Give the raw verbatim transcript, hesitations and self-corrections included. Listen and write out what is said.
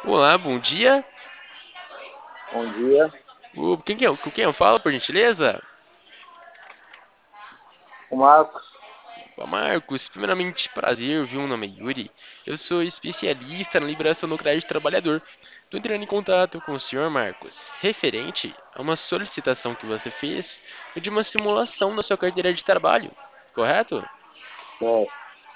Olá, bom dia. Bom dia, O, quem, que é, com quem eu falo, por gentileza? o Marcos. Olá, Marcos, primeiramente, prazer, viu? Meu nome é Yuri. Eu sou especialista na liberação nuclear de trabalhador. Estou entrando em contato com o senhor Marcos, referente a uma solicitação que você fez de uma simulação na sua carteira de trabalho, correto?